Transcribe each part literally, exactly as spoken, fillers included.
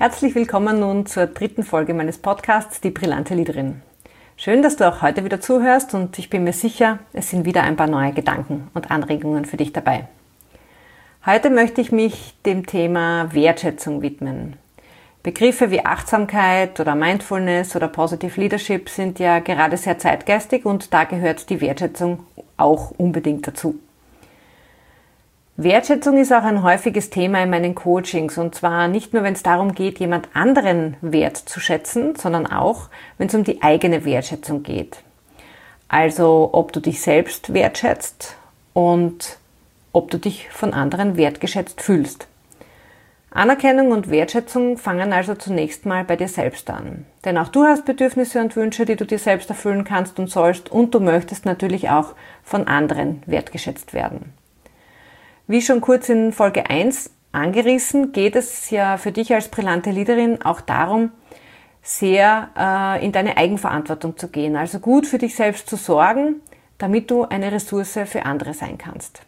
Herzlich willkommen nun zur dritten Folge meines Podcasts Die brillante Leaderin. Schön, dass du auch heute wieder zuhörst und ich bin mir sicher, es sind wieder ein paar neue Gedanken und Anregungen für dich dabei. Heute möchte ich mich dem Thema Wertschätzung widmen. Begriffe wie Achtsamkeit oder Mindfulness oder Positive Leadership sind ja gerade sehr zeitgeistig und da gehört die Wertschätzung auch unbedingt dazu. Wertschätzung ist auch ein häufiges Thema in meinen Coachings und zwar nicht nur, wenn es darum geht, jemand anderen Wert zu schätzen, sondern auch, wenn es um die eigene Wertschätzung geht. Also ob du dich selbst wertschätzt und ob du dich von anderen wertgeschätzt fühlst. Anerkennung und Wertschätzung fangen also zunächst mal bei dir selbst an. Denn auch du hast Bedürfnisse und Wünsche, die du dir selbst erfüllen kannst und sollst und du möchtest natürlich auch von anderen wertgeschätzt werden. Wie schon kurz in Folge eins angerissen, geht es ja für dich als brillante Leaderin auch darum, sehr äh, in deine Eigenverantwortung zu gehen. Also gut für dich selbst zu sorgen, damit du eine Ressource für andere sein kannst.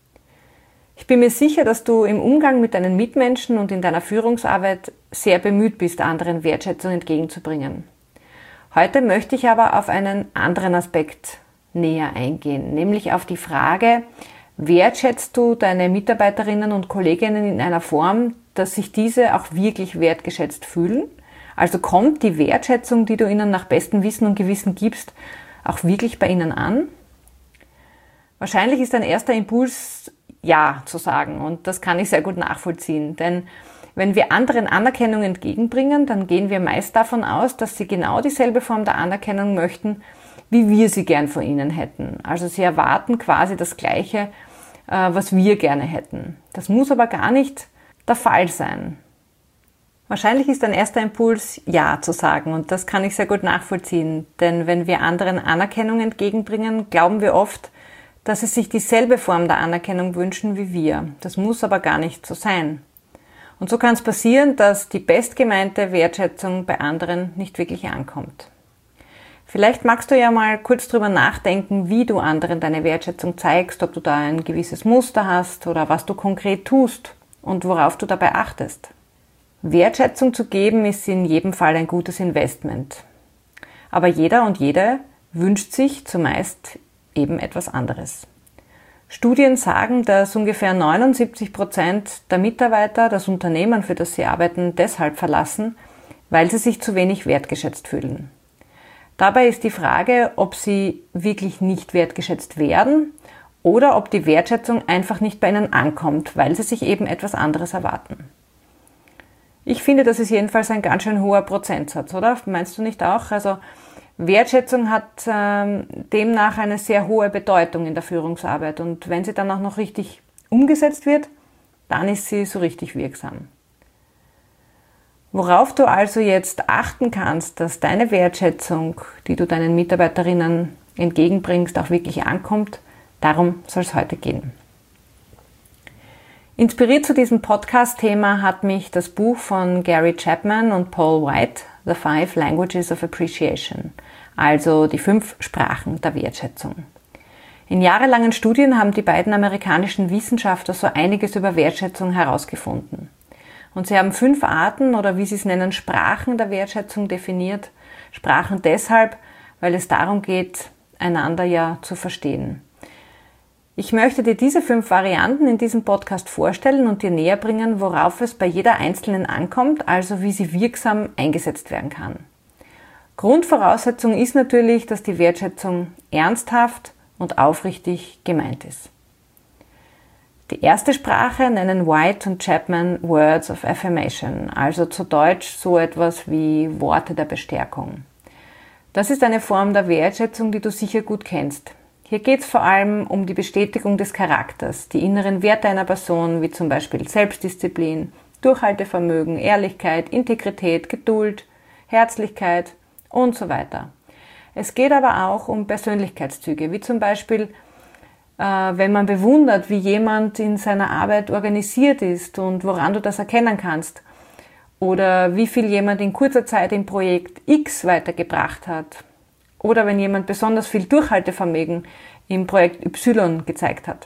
Ich bin mir sicher, dass du im Umgang mit deinen Mitmenschen und in deiner Führungsarbeit sehr bemüht bist, anderen Wertschätzung entgegenzubringen. Heute möchte ich aber auf einen anderen Aspekt näher eingehen, nämlich auf die Frage, wertschätzt du deine Mitarbeiterinnen und Kolleginnen in einer Form, dass sich diese auch wirklich wertgeschätzt fühlen? Also kommt die Wertschätzung, die du ihnen nach bestem Wissen und Gewissen gibst, auch wirklich bei ihnen an? Wahrscheinlich ist ein erster Impuls, ja zu sagen, und das kann ich sehr gut nachvollziehen, denn wenn wir anderen Anerkennung entgegenbringen, dann gehen wir meist davon aus, dass sie genau dieselbe Form der Anerkennung möchten, wie wir sie gern von ihnen hätten. Also sie erwarten quasi das Gleiche, was wir gerne hätten. Das muss aber gar nicht der Fall sein. Wahrscheinlich ist ein erster Impuls, ja zu sagen, und das kann ich sehr gut nachvollziehen, denn wenn wir anderen Anerkennung entgegenbringen, glauben wir oft, dass sie sich dieselbe Form der Anerkennung wünschen wie wir. Das muss aber gar nicht so sein. Und so kann es passieren, dass die bestgemeinte Wertschätzung bei anderen nicht wirklich ankommt. Vielleicht magst du ja mal kurz drüber nachdenken, wie du anderen deine Wertschätzung zeigst, ob du da ein gewisses Muster hast oder was du konkret tust und worauf du dabei achtest. Wertschätzung zu geben ist in jedem Fall ein gutes Investment. Aber jeder und jede wünscht sich zumeist eben etwas anderes. Studien sagen, dass ungefähr neunundsiebzig Prozent der Mitarbeiter das Unternehmen, für das sie arbeiten, deshalb verlassen, weil sie sich zu wenig wertgeschätzt fühlen. Dabei ist die Frage, ob sie wirklich nicht wertgeschätzt werden oder ob die Wertschätzung einfach nicht bei ihnen ankommt, weil sie sich eben etwas anderes erwarten. Ich finde, das ist jedenfalls ein ganz schön hoher Prozentsatz, oder? Meinst du nicht auch? Also Wertschätzung hat ähm, demnach eine sehr hohe Bedeutung in der Führungsarbeit und wenn sie dann auch noch richtig umgesetzt wird, dann ist sie so richtig wirksam. Worauf du also jetzt achten kannst, dass deine Wertschätzung, die du deinen Mitarbeiterinnen entgegenbringst, auch wirklich ankommt, darum soll es heute gehen. Inspiriert zu diesem Podcast-Thema hat mich das Buch von Gary Chapman und Paul White, The Five Languages of Appreciation, also die fünf Sprachen der Wertschätzung. In jahrelangen Studien haben die beiden amerikanischen Wissenschaftler so einiges über Wertschätzung herausgefunden. Und sie haben fünf Arten oder wie sie es nennen, Sprachen der Wertschätzung definiert. Sprachen deshalb, weil es darum geht, einander ja zu verstehen. Ich möchte dir diese fünf Varianten in diesem Podcast vorstellen und dir näher bringen, worauf es bei jeder einzelnen ankommt, also wie sie wirksam eingesetzt werden kann. Grundvoraussetzung ist natürlich, dass die Wertschätzung ernsthaft und aufrichtig gemeint ist. Die erste Sprache nennen White und Chapman Words of Affirmation, also zu Deutsch so etwas wie Worte der Bestärkung. Das ist eine Form der Wertschätzung, die du sicher gut kennst. Hier geht es vor allem um die Bestätigung des Charakters, die inneren Werte einer Person, wie zum Beispiel Selbstdisziplin, Durchhaltevermögen, Ehrlichkeit, Integrität, Geduld, Herzlichkeit und so weiter. Es geht aber auch um Persönlichkeitszüge, wie zum Beispiel wenn man bewundert, wie jemand in seiner Arbeit organisiert ist und woran du das erkennen kannst. Oder wie viel jemand in kurzer Zeit im Projekt X weitergebracht hat. Oder wenn jemand besonders viel Durchhaltevermögen im Projekt Y gezeigt hat.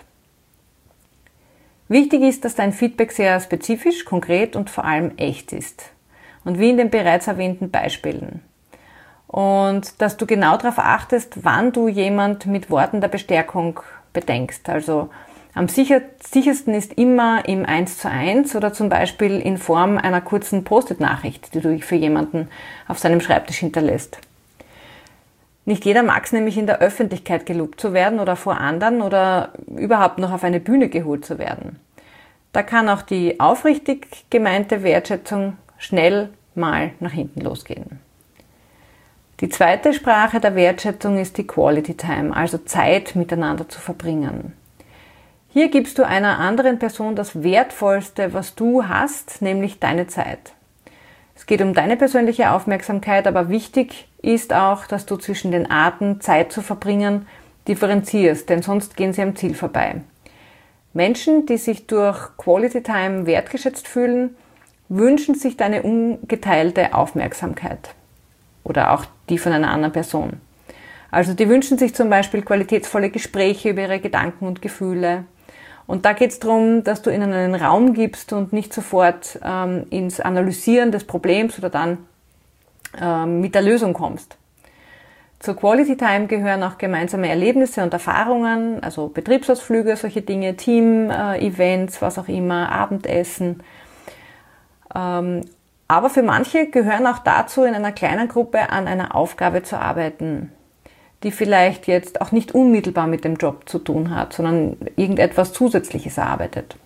Wichtig ist, dass dein Feedback sehr spezifisch, konkret und vor allem echt ist. Und wie in den bereits erwähnten Beispielen. Und dass du genau darauf achtest, wann du jemand mit Worten der Bestärkung bedenkst. Also am sicher, sichersten ist immer im eins zu eins oder zum Beispiel in Form einer kurzen Post-it-Nachricht, die du für jemanden auf seinem Schreibtisch hinterlässt. Nicht jeder mag es nämlich, in der Öffentlichkeit gelobt zu werden oder vor anderen oder überhaupt noch auf eine Bühne geholt zu werden. Da kann auch die aufrichtig gemeinte Wertschätzung schnell mal nach hinten losgehen. Die zweite Sprache der Wertschätzung ist die Quality Time, also Zeit miteinander zu verbringen. Hier gibst du einer anderen Person das Wertvollste, was du hast, nämlich deine Zeit. Es geht um deine persönliche Aufmerksamkeit, aber wichtig ist auch, dass du zwischen den Arten, Zeit zu verbringen, differenzierst, denn sonst gehen sie am Ziel vorbei. Menschen, die sich durch Quality Time wertgeschätzt fühlen, wünschen sich deine ungeteilte Aufmerksamkeit oder auch die von einer anderen Person. Also die wünschen sich zum Beispiel qualitätsvolle Gespräche über ihre Gedanken und Gefühle. Und da geht es darum, dass du ihnen einen Raum gibst und nicht sofort ähm, ins Analysieren des Problems oder dann ähm, mit der Lösung kommst. Zur Quality Time gehören auch gemeinsame Erlebnisse und Erfahrungen, also Betriebsausflüge, solche Dinge, Team-Events, was auch immer, Abendessen. Ähm, aber für manche gehören auch dazu, in einer kleinen Gruppe an einer Aufgabe zu arbeiten, die vielleicht jetzt auch nicht unmittelbar mit dem Job zu tun hat, sondern irgendetwas Zusätzliches erarbeitet.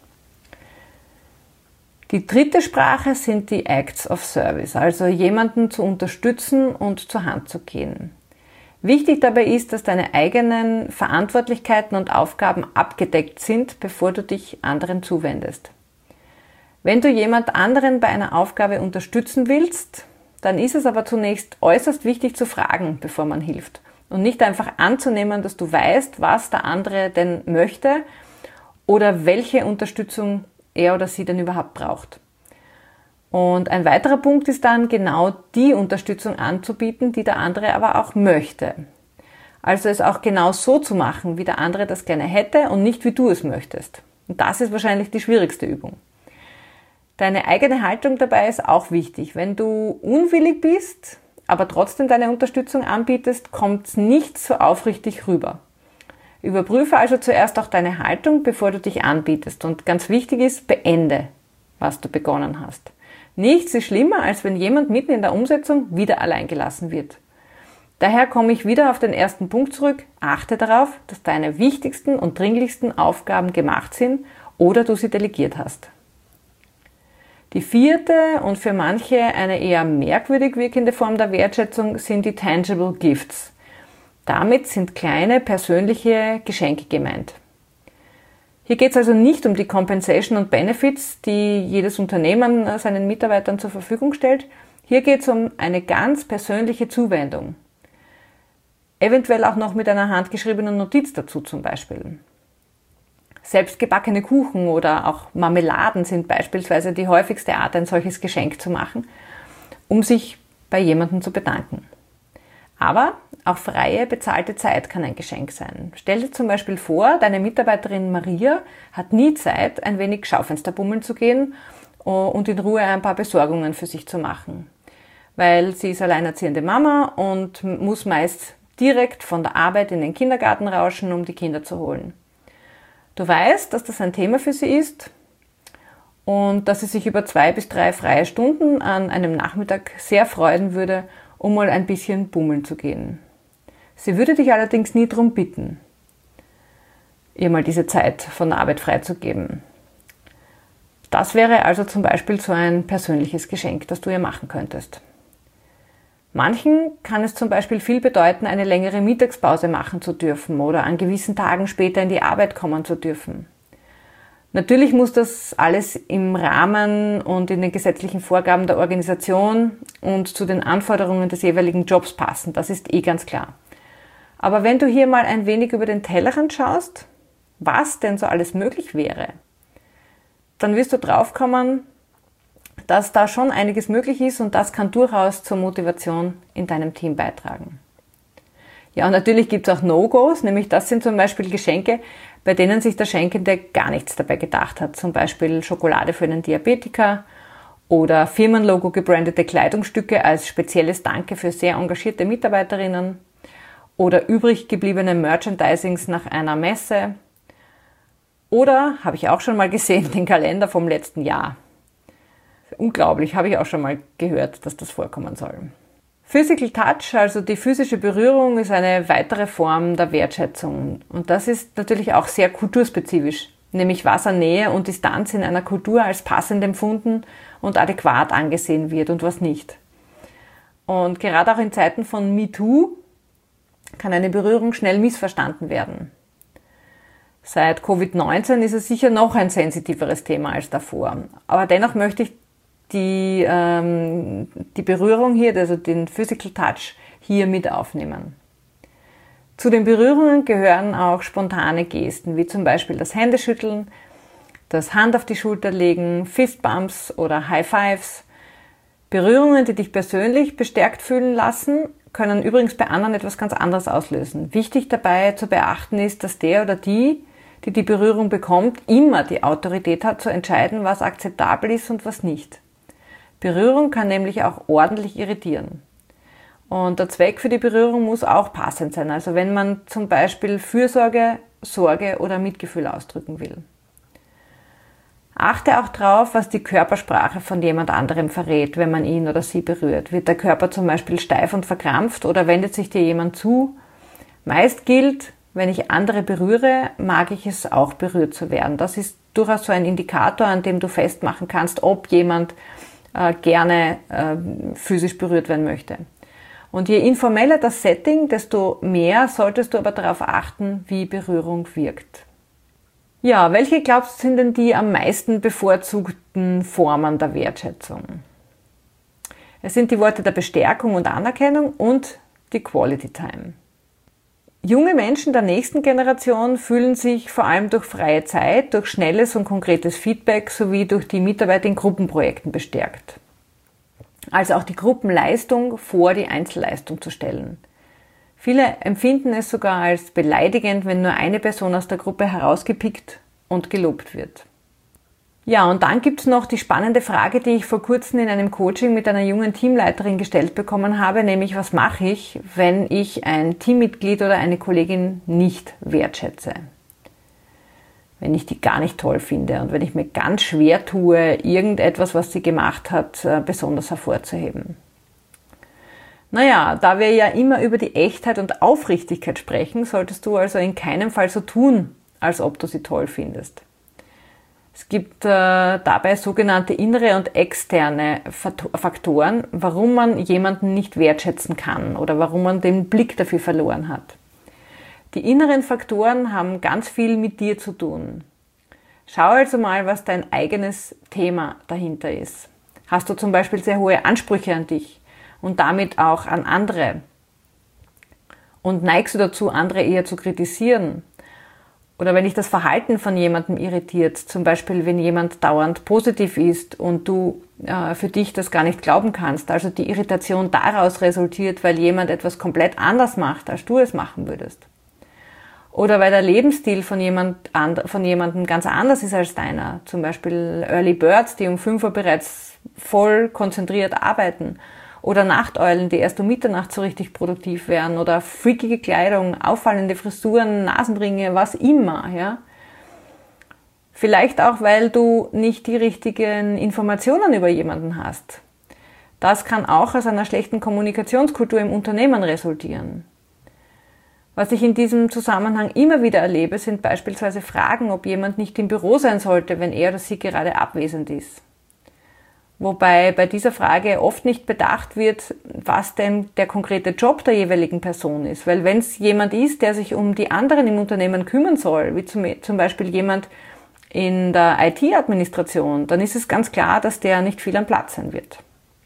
Die dritte Sprache sind die Acts of Service, also jemanden zu unterstützen und zur Hand zu gehen. Wichtig dabei ist, dass deine eigenen Verantwortlichkeiten und Aufgaben abgedeckt sind, bevor du dich anderen zuwendest. Wenn du jemand anderen bei einer Aufgabe unterstützen willst, dann ist es aber zunächst äußerst wichtig zu fragen, bevor man hilft. Und nicht einfach anzunehmen, dass du weißt, was der andere denn möchte oder welche Unterstützung er oder sie denn überhaupt braucht. Und ein weiterer Punkt ist dann, genau die Unterstützung anzubieten, die der andere aber auch möchte. Also es auch genau so zu machen, wie der andere das gerne hätte und nicht wie du es möchtest. Und das ist wahrscheinlich die schwierigste Übung. Deine eigene Haltung dabei ist auch wichtig. Wenn du unwillig bist, aber trotzdem deine Unterstützung anbietest, kommt es nicht so aufrichtig rüber. Überprüfe also zuerst auch deine Haltung, bevor du dich anbietest. Und ganz wichtig ist, beende, was du begonnen hast. Nichts ist schlimmer, als wenn jemand mitten in der Umsetzung wieder allein gelassen wird. Daher komme ich wieder auf den ersten Punkt zurück. Achte darauf, dass deine wichtigsten und dringlichsten Aufgaben gemacht sind oder du sie delegiert hast. Die vierte und für manche eine eher merkwürdig wirkende Form der Wertschätzung sind die Tangible Gifts. Damit sind kleine persönliche Geschenke gemeint. Hier geht es also nicht um die Compensation und Benefits, die jedes Unternehmen seinen Mitarbeitern zur Verfügung stellt. Hier geht es um eine ganz persönliche Zuwendung. Eventuell auch noch mit einer handgeschriebenen Notiz dazu zum Beispiel. Selbstgebackene Kuchen oder auch Marmeladen sind beispielsweise die häufigste Art, ein solches Geschenk zu machen, um sich bei jemandem zu bedanken. Aber auch freie, bezahlte Zeit kann ein Geschenk sein. Stell dir zum Beispiel vor, deine Mitarbeiterin Maria hat nie Zeit, ein wenig Schaufensterbummeln zu gehen und in Ruhe ein paar Besorgungen für sich zu machen. Weil sie ist alleinerziehende Mama und muss meist direkt von der Arbeit in den Kindergarten rauschen, um die Kinder zu holen. Du weißt, dass das ein Thema für sie ist und dass sie sich über zwei bis drei freie Stunden an einem Nachmittag sehr freuen würde, um mal ein bisschen bummeln zu gehen. Sie würde dich allerdings nie darum bitten, ihr mal diese Zeit von der Arbeit freizugeben. Das wäre also zum Beispiel so ein persönliches Geschenk, das du ihr machen könntest. Manchen kann es zum Beispiel viel bedeuten, eine längere Mittagspause machen zu dürfen oder an gewissen Tagen später in die Arbeit kommen zu dürfen. Natürlich muss das alles im Rahmen und in den gesetzlichen Vorgaben der Organisation und zu den Anforderungen des jeweiligen Jobs passen, das ist eh ganz klar. Aber wenn du hier mal ein wenig über den Tellerrand schaust, was denn so alles möglich wäre, dann wirst du draufkommen, dass da schon einiges möglich ist und das kann durchaus zur Motivation in deinem Team beitragen. Ja, und natürlich gibt es auch No-Gos, nämlich das sind zum Beispiel Geschenke, bei denen sich der Schenkende gar nichts dabei gedacht hat. Zum Beispiel Schokolade für einen Diabetiker oder Firmenlogo gebrandete Kleidungsstücke als spezielles Danke für sehr engagierte Mitarbeiterinnen oder übrig gebliebene Merchandisings nach einer Messe oder, habe ich auch schon mal gesehen, den Kalender vom letzten Jahr. Unglaublich, habe ich auch schon mal gehört, dass das vorkommen soll. Physical Touch, also die physische Berührung, ist eine weitere Form der Wertschätzung. Und das ist natürlich auch sehr kulturspezifisch, nämlich was an Nähe und Distanz in einer Kultur als passend empfunden und adäquat angesehen wird und was nicht. Und gerade auch in Zeiten von MeToo kann eine Berührung schnell missverstanden werden. Seit Covid neunzehn ist es sicher noch ein sensitiveres Thema als davor. Aber dennoch möchte ich die, ähm, die Berührung hier, also den Physical Touch, hier mit aufnehmen. Zu den Berührungen gehören auch spontane Gesten, wie zum Beispiel das Händeschütteln, das Hand auf die Schulter legen, Fistbumps oder High Fives. Berührungen, die dich persönlich bestärkt fühlen lassen, können übrigens bei anderen etwas ganz anderes auslösen. Wichtig dabei zu beachten ist, dass der oder die, die die Berührung bekommt, immer die Autorität hat zu entscheiden, was akzeptabel ist und was nicht. Berührung kann nämlich auch ordentlich irritieren. Und der Zweck für die Berührung muss auch passend sein, also wenn man zum Beispiel Fürsorge, Sorge oder Mitgefühl ausdrücken will. Achte auch drauf, was die Körpersprache von jemand anderem verrät, wenn man ihn oder sie berührt. Wird der Körper zum Beispiel steif und verkrampft oder wendet sich dir jemand zu? Meist gilt, wenn ich andere berühre, mag ich es auch, berührt zu werden. Das ist durchaus so ein Indikator, an dem du festmachen kannst, ob jemand äh, gerne äh, physisch berührt werden möchte. Und je informeller das Setting, desto mehr solltest du aber darauf achten, wie Berührung wirkt. Ja, welche glaubst du sind denn die am meisten bevorzugten Formen der Wertschätzung? Es sind die Worte der Bestärkung und Anerkennung und die Quality Time. Junge Menschen der nächsten Generation fühlen sich vor allem durch freie Zeit, durch schnelles und konkretes Feedback sowie durch die Mitarbeit in Gruppenprojekten bestärkt. Also auch die Gruppenleistung vor die Einzelleistung zu stellen. Viele empfinden es sogar als beleidigend, wenn nur eine Person aus der Gruppe herausgepickt und gelobt wird. Ja, und dann gibt's noch die spannende Frage, die ich vor kurzem in einem Coaching mit einer jungen Teamleiterin gestellt bekommen habe, nämlich was mache ich, wenn ich ein Teammitglied oder eine Kollegin nicht wertschätze? Wenn ich die gar nicht toll finde und wenn ich mir ganz schwer tue, irgendetwas, was sie gemacht hat, besonders hervorzuheben. Naja, da wir ja immer über die Echtheit und Aufrichtigkeit sprechen, solltest du also in keinem Fall so tun, als ob du sie toll findest. Es gibt äh, dabei sogenannte innere und externe Faktoren, warum man jemanden nicht wertschätzen kann oder warum man den Blick dafür verloren hat. Die inneren Faktoren haben ganz viel mit dir zu tun. Schau also mal, was dein eigenes Thema dahinter ist. Hast du zum Beispiel sehr hohe Ansprüche an dich und damit auch an andere? Und neigst du dazu, andere eher zu kritisieren? Oder wenn dich das Verhalten von jemandem irritiert, zum Beispiel wenn jemand dauernd positiv ist und du äh, für dich das gar nicht glauben kannst, also die Irritation daraus resultiert, weil jemand etwas komplett anders macht, als du es machen würdest. Oder weil der Lebensstil von, jemand, von jemandem ganz anders ist als deiner. Zum Beispiel Early Birds, die um fünf Uhr bereits voll konzentriert arbeiten. Oder Nachteulen, die erst um Mitternacht so richtig produktiv werden. Oder freakige Kleidung, auffallende Frisuren, Nasenringe, was immer. Ja? Vielleicht auch, weil du nicht die richtigen Informationen über jemanden hast. Das kann auch aus einer schlechten Kommunikationskultur im Unternehmen resultieren. Was ich in diesem Zusammenhang immer wieder erlebe, sind beispielsweise Fragen, ob jemand nicht im Büro sein sollte, wenn er oder sie gerade abwesend ist. Wobei bei dieser Frage oft nicht bedacht wird, was denn der konkrete Job der jeweiligen Person ist. Weil wenn es jemand ist, der sich um die anderen im Unternehmen kümmern soll, wie zum, zum Beispiel jemand in der I T-Administration, dann ist es ganz klar, dass der nicht viel am Platz sein wird.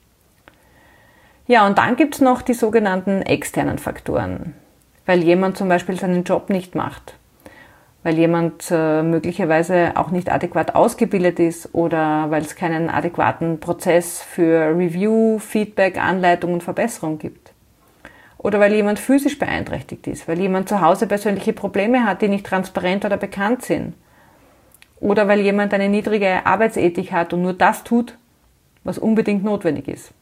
Ja, und dann gibt es noch die sogenannten externen Faktoren. Weil jemand zum Beispiel seinen Job nicht macht, weil jemand äh, möglicherweise auch nicht adäquat ausgebildet ist oder weil es keinen adäquaten Prozess für Review, Feedback, Anleitung und Verbesserung gibt. Oder weil jemand physisch beeinträchtigt ist, weil jemand zu Hause persönliche Probleme hat, die nicht transparent oder bekannt sind. Oder weil jemand eine niedrige Arbeitsethik hat und nur das tut, was unbedingt notwendig ist.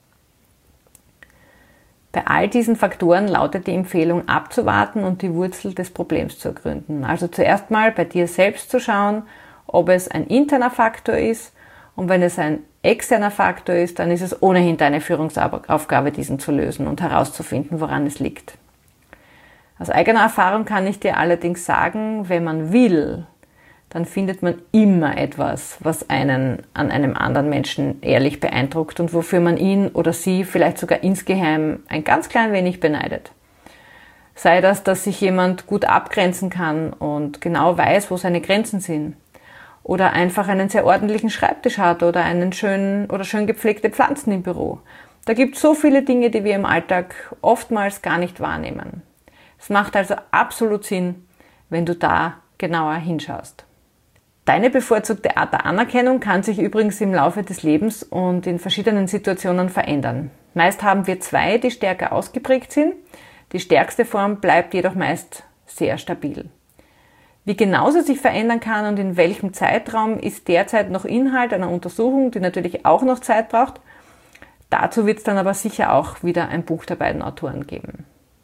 Bei all diesen Faktoren lautet die Empfehlung, abzuwarten und die Wurzel des Problems zu ergründen. Also zuerst mal bei dir selbst zu schauen, ob es ein interner Faktor ist, und wenn es ein externer Faktor ist, dann ist es ohnehin deine Führungsaufgabe, diesen zu lösen und herauszufinden, woran es liegt. Aus eigener Erfahrung kann ich dir allerdings sagen, wenn man will, dann findet man immer etwas, was einen an einem anderen Menschen ehrlich beeindruckt und wofür man ihn oder sie vielleicht sogar insgeheim ein ganz klein wenig beneidet. Sei das, dass sich jemand gut abgrenzen kann und genau weiß, wo seine Grenzen sind. Oder einfach einen sehr ordentlichen Schreibtisch hat oder einen schönen oder schön gepflegte Pflanzen im Büro. Da gibt es so viele Dinge, die wir im Alltag oftmals gar nicht wahrnehmen. Es macht also absolut Sinn, wenn du da genauer hinschaust. Deine bevorzugte Art der Anerkennung kann sich übrigens im Laufe des Lebens und in verschiedenen Situationen verändern. Meist haben wir zwei, die stärker ausgeprägt sind. Die stärkste Form bleibt jedoch meist sehr stabil. Wie genau sie sich verändern kann und in welchem Zeitraum, ist derzeit noch Inhalt einer Untersuchung, die natürlich auch noch Zeit braucht. Dazu wird es dann aber sicher auch wieder ein Buch der beiden Autoren geben.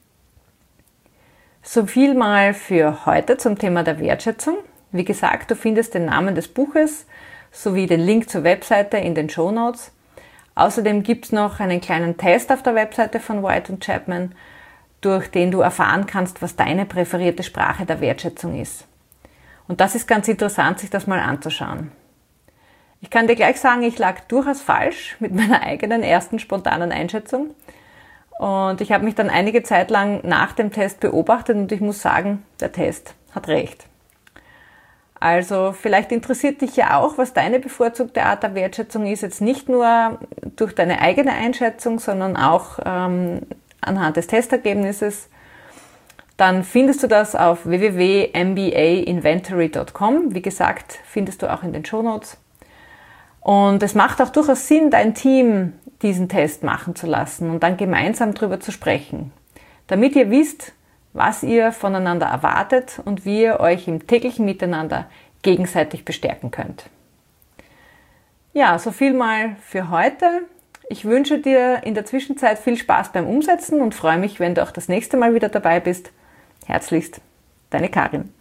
So viel mal für heute zum Thema der Wertschätzung. Wie gesagt, du findest den Namen des Buches sowie den Link zur Webseite in den Shownotes. Außerdem gibt es noch einen kleinen Test auf der Webseite von White und Chapman, durch den du erfahren kannst, was deine präferierte Sprache der Wertschätzung ist. Und das ist ganz interessant, sich das mal anzuschauen. Ich kann dir gleich sagen, ich lag durchaus falsch mit meiner eigenen ersten spontanen Einschätzung. Und ich habe mich dann einige Zeit lang nach dem Test beobachtet und ich muss sagen, der Test hat recht. Also vielleicht interessiert dich ja auch, was deine bevorzugte Art der Wertschätzung ist, jetzt nicht nur durch deine eigene Einschätzung, sondern auch ähm, anhand des Testergebnisses. Dann findest du das auf w w w punkt m b a inventory punkt com. Wie gesagt, findest du auch in den Shownotes. Und es macht auch durchaus Sinn, dein Team diesen Test machen zu lassen und dann gemeinsam darüber zu sprechen, damit ihr wisst, was ihr voneinander erwartet und wie ihr euch im täglichen Miteinander gegenseitig bestärken könnt. Ja, so viel mal für heute. Ich wünsche dir in der Zwischenzeit viel Spaß beim Umsetzen und freue mich, wenn du auch das nächste Mal wieder dabei bist. Herzlichst, deine Karin.